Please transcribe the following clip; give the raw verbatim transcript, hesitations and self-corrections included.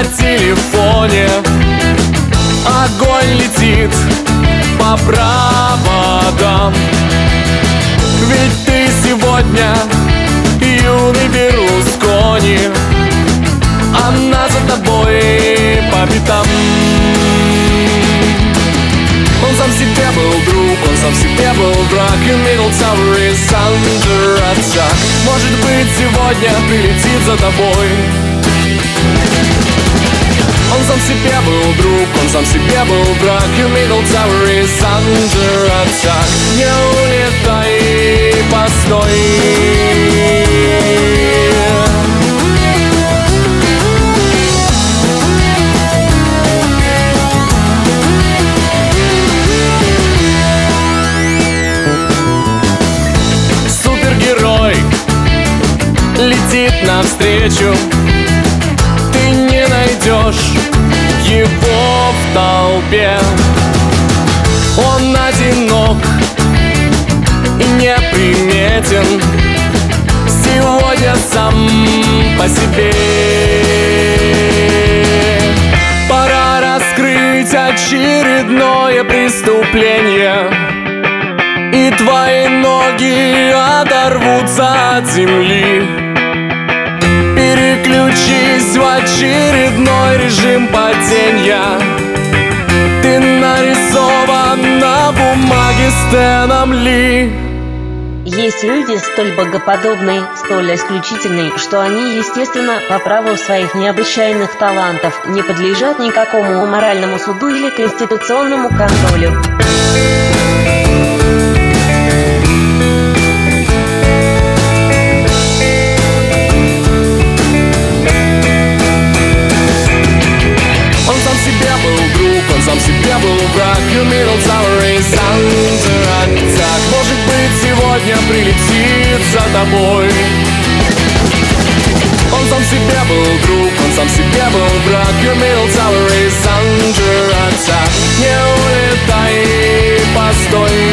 на телефоне, огонь летит по проводам. Ведь ты сегодня юный Берлускони, она за тобой по пятам. Он сам себе был друг, он сам себе был враг, и Middle Tower is under attack. Может быть, сегодня прилетит за тобой. Он сам себе был друг, он сам себе был враг, и Middle Tower is under attack. Не улетай, постой. Летит навстречу, ты не найдешь его в толпе. Он одинок и неприметен, сегодня сам по себе. Пора раскрыть очередное преступление, и твои ноги оторвутся от земли. Переключись в очередной режим падения. Ты нарисован на бумаге Стэном Ли. Есть люди столь богоподобные, столь исключительные, что они, естественно, по праву своих необычайных талантов не подлежат никакому моральному суду или конституционному контролю. Он сам себе был враг, и Middle Tower is under attack. Может быть, сегодня прилетит за тобой. Он сам себе был друг, он сам себе был враг, и Middle Tower is under attack. Не улетай, постой.